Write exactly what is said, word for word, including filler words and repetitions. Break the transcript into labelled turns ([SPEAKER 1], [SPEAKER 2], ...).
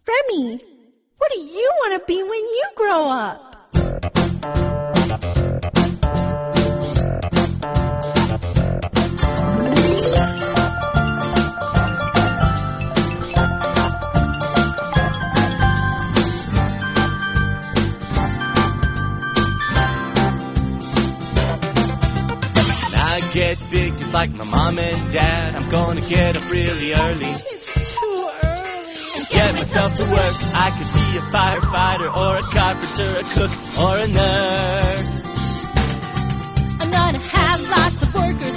[SPEAKER 1] Remy, what do you want to be when you grow up?
[SPEAKER 2] Get big just like my mom and dad. I'm gonna get up really early.
[SPEAKER 1] It's too early.
[SPEAKER 2] And get myself to work. I could be a firefighter or a carpenter, a cook or a nurse.
[SPEAKER 1] I'm gonna have lots of workers